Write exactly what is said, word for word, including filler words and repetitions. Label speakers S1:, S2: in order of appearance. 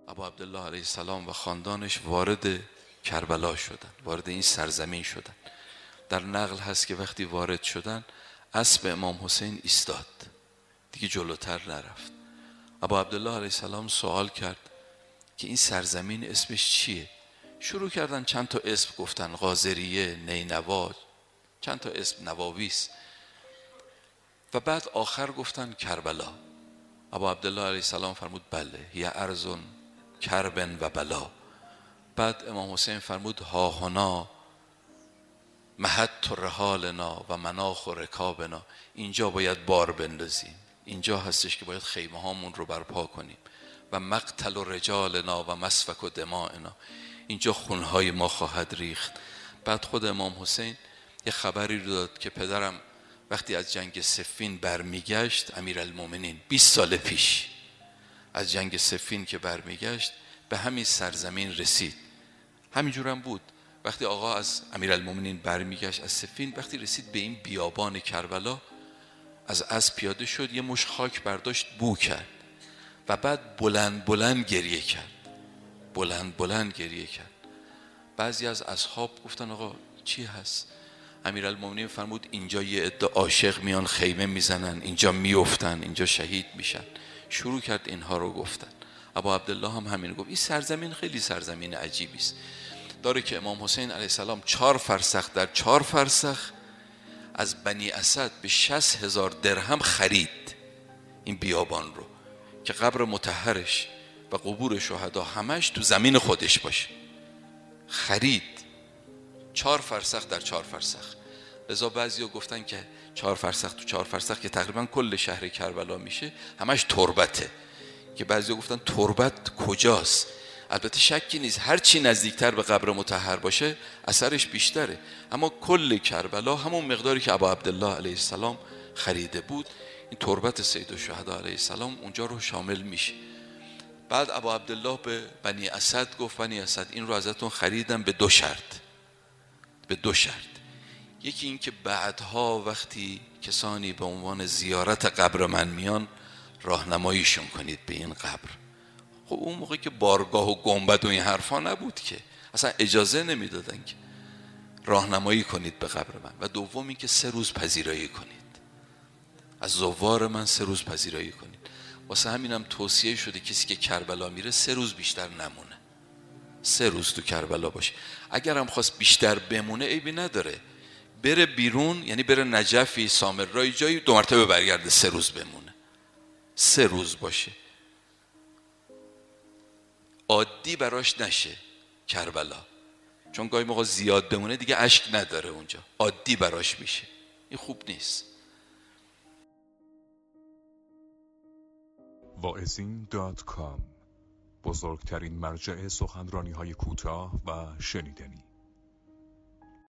S1: ابا عبدالله علیه السلام و خاندانش وارد کربلا شدن، وارد این سرزمین شدن. در نقل هست که وقتی وارد شدن اسب امام حسین ایستاد، دیگه جلوتر نرفت. ابا عبدالله علیه السلام سوال کرد که این سرزمین اسمش چیه؟ شروع کردن چند تا اسم گفتن، غازریه، نینوا، چند تا اسم نواویس، و بعد آخر گفتن کربلا. ابا عبدالله علیه السلام فرمود بله، هی ارض کربن و بلا. بعد امام حسین فرمود ها هنا مهد رحالنا و مناخ و رکابنا، اینجا باید بار بندازیم، اینجا هستش که باید خیمه هامون رو برپا کنیم. و مقتل و رجالنا و مسفک و دمائنا، اینجا خونهای ما خواهد ریخت. بعد خود امام حسین یه خبری رو داد که پدرم وقتی از جنگ صفین برمیگشت، امیرالمومنین بیست سال پیش از جنگ صفین که برمیگشت به همین سرزمین رسید. همینجورم بود، وقتی آقا از امیرالمومنین برمیگشت از صفین، وقتی رسید به این بیابان کربلا، از اسب پیاده شد، یه مش خاک برداشت بو کرد و بعد بلند بلند گریه کرد، بلند بلند گریه کرد. بعضی از اصحاب گفتن آقا چی هست؟ امیرالمومنین فرمود اینجا یه عده عاشق میان خیمه میزنن، اینجا میافتن، اینجا شهید میشن. شروع کرد اینها رو گفتن. ابا عبدالله هم همین گفت. این سرزمین خیلی سرزمین عجیبی است، داره که امام حسین علیه السلام چهار فرسخ در چهار فرسخ از بنی اسد به شصت هزار درهم خرید این بیابان رو که قبر مطهرش و قبور شهدا همش تو زمین خودش باشه. خرید چهار فرسخ در چهار فرسخ. لذا بعضیا گفتن که چهار فرسخ تو چهار فرسخ که تقریبا کل شهر کربلا میشه، همش تربته، که بعضیا گفتن تربت کجاست؟ البته شکی نیست هر چی نزدیکتر به قبر مطهر باشه اثرش بیشتره، اما کل کربلا همون مقداری که ابا عبدالله علیه السلام خریده بود، این تربت سید الشهدا علیه السلام اونجا رو شامل میشه. بعد ابا عبدالله به بنی اسد گفت بنی اسد این رو ازتون خریدم به دو شرط، به دو شرط. یکی این که بعدها وقتی کسانی به عنوان زیارت قبر من میان راهنماییشون کنید به این قبر. خب اون موقع که بارگاه و گنبد و این حرفا نبود که، اصلا اجازه نمیدادن که راهنمایی کنید به قبر من. و دوم این که سه روز پذیرایی کنید از زوار من، سه روز پذیرایی کنید. واسه همینم توصیه شده کسی که کربلا میره سه روز بیشتر نمونه، سه روز تو کربلا باشه. اگرم خواست بیشتر بمونه عیبی نداره، بره بیرون، یعنی بره نجفی، سامرایی، جایی دو مرتبه برگرده، سه روز بمونه، سه روز باشه. عادی براش نشه کربلا، چون گاهی موقع زیاد بمونه دیگه اشک نداره اونجا، عادی براش میشه، این خوب نیست.
S2: واعظین دات کام، بزرگترین مرجع سخنرانی های کوتاه و شنیدنی.